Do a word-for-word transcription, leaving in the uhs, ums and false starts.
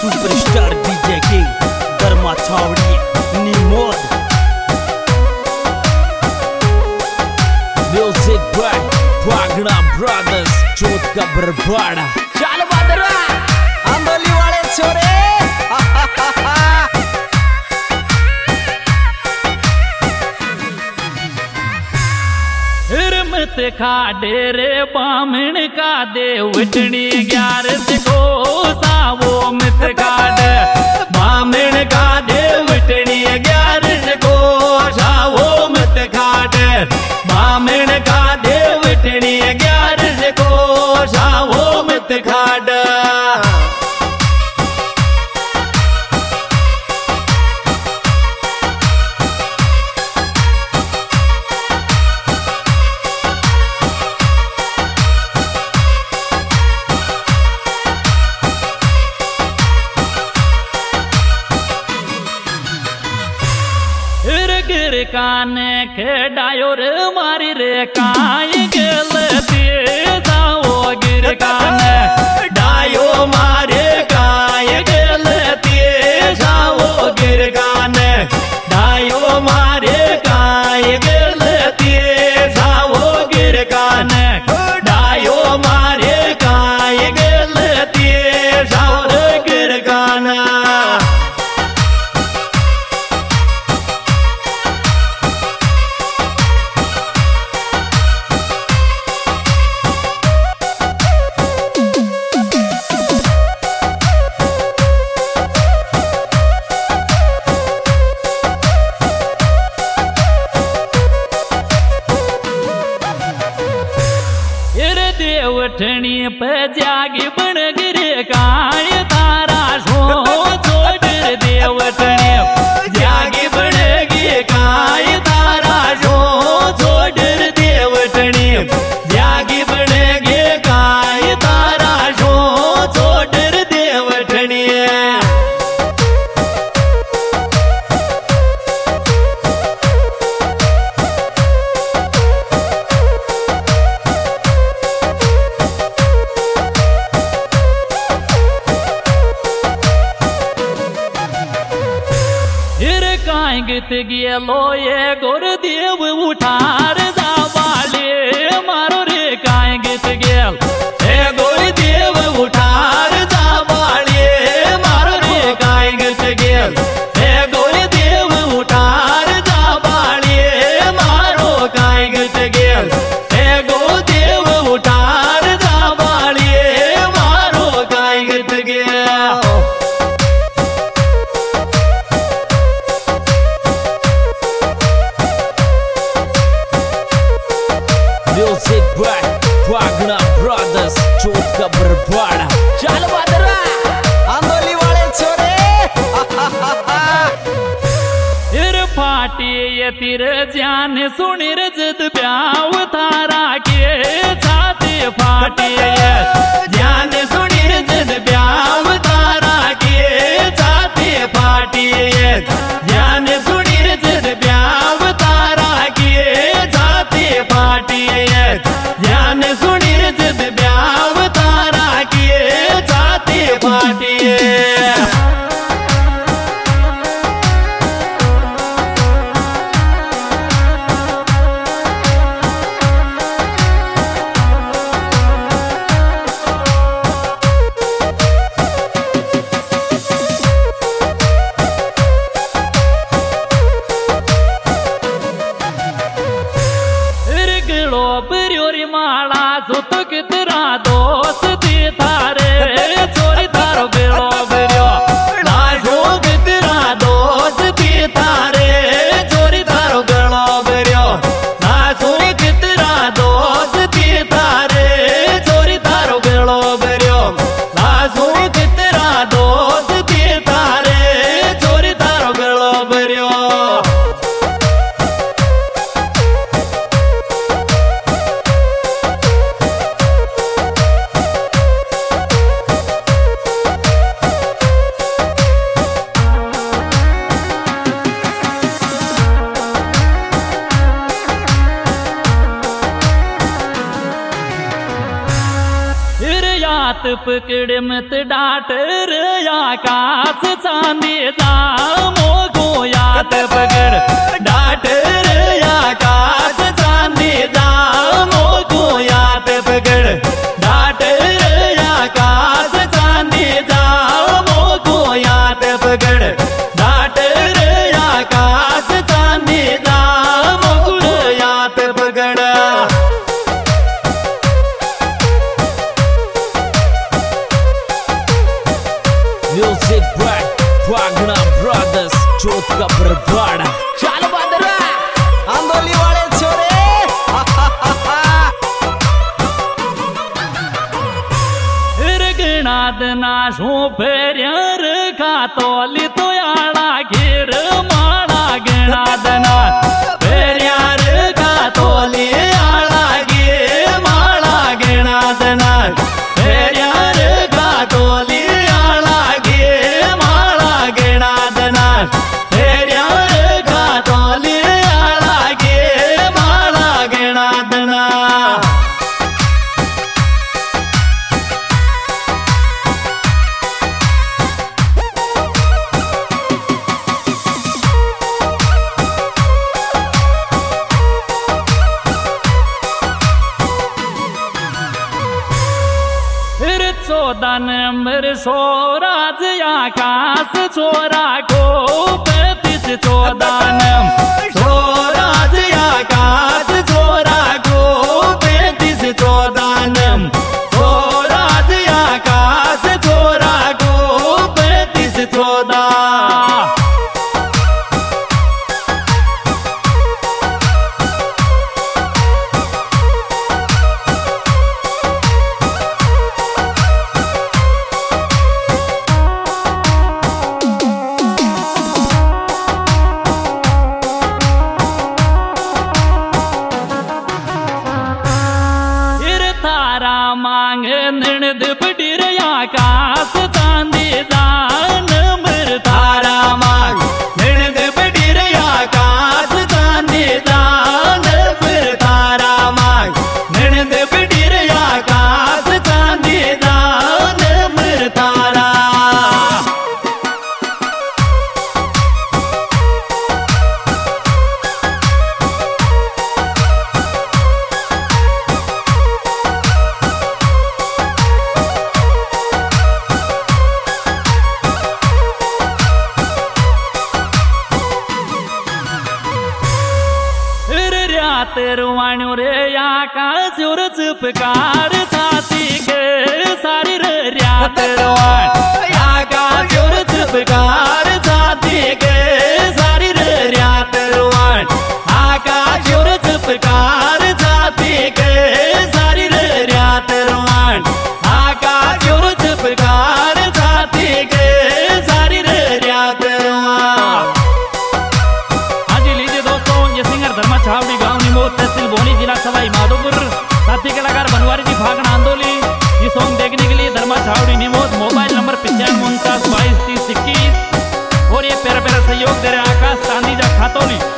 Superstar DJ king Dharma Chhavdi Nimod music by Bhagda brothers Chot का बरबाड़ा। चल बदरा आंदोली वाले छोरे हिरमत खाडे रे बामण का दे उठनी ग्यारह को सावो मत काट बामण का दे उठनी ग्यारह को सावो मत काट बामण का दे उठनी ग्यारह को सावो मत काट। काने खेडायो रे मारी रे काय गलती जाओ गिर काने डायो मारे काय गलती जाओ गिर काने डायो मारे काय गलती जाओ गिर काने डायो मारे काय गलती जाओ गिर काना। देवठनी पे जागी बन गिरे काय तारा सो छोड़ देवठनी जागी बन गिरे काय तारा सो छोड़ देवठनी जागी बन गे काय तारा सो छोड़ देवठनी। गीत गेलो ये गुरुदेव उठार जावाले मारो रे काय गीत गेल हे गुरुदेव उठार जावाले मारो रे काय गीत गेल हे गुरुदेव उठार जावाले मारो काय गीत गेल हे गुरुदेव उठार जावाले मारो काय गीत गेल। Music by Bhagda brothers Chot का बरबाड़ा। चल बदरा आंदोली वाले छोरे हिर फाटी ये तिर जान सुनी रजत प्याव तारा के छाती फाटी जान सुनी रजत प्याव तारा के छाती फाटी जान सुनी रजत प्याव तारा के छाती फाटी जान सुनी रजत प्याव तारा के छाती फाटी। पकड़ मत डाट रे आकाश चांदी जामो को याद पकड़ डाट रे आकाश चांदी जामो को याद पकड़ डाट रे आकाश चांदी जामो को याद पकड़ डाट रे आकाश चांदी जामो को याद पकड़। Music Black Wagner Brothers चोट का बरवाड़ा। चल बदरा आंदोली वाले छोरे गणाद नाशो फेर का तोली तो आड़ा घेर माड़ा गणाद ना फेर का तोली आड़ा गे माड़ा गणाद ना फेर का तोली आड़ा गे माड़ा गणाद ना फेर का तोली आड़ा गे माड़ा गणाद ना। चौदह नंबर सोराज आकाश चोरा को पैंतीस चौदह नंबर सोराज आकाश चोरा को पैंतीस चौदह नंबर सोराज आकाश चोरा को पैंतीस चौदह। मांग नणद बडीर आकाश चांदी जान मर तारा मांग नणद बडीर आकाश चांदी जान मर तारा मांग नणद बडीर आकाश चांदी जान मर तारा। तेरवाणो रे आकाश और चुपकार साथी के सारी रे तेरवाण आकाश और चुपकार साथी के सारी रे तेरवाण आकाश और चुपकार साथी के सारी रे तेरवाण आकाश और चुपकार साथी के सारी रे तेरवाण। हाँ जी लीजिए दोस्तों, ये सिंगर धर्मा छावड़ी गांव तहसील बोनी जिला सवाई माधोपुर साथी कलाकार बनवारी जी भागना आंदोली। ये सॉन्ग देखने के लिए धर्मा छावड़ी निमोद मोबाइल नंबर पिचानवे उनचास बाईस तीस इक्कीस और ये प्यारा प्यारा सहयोग दे रहे आकाश चांदी जा खातौली।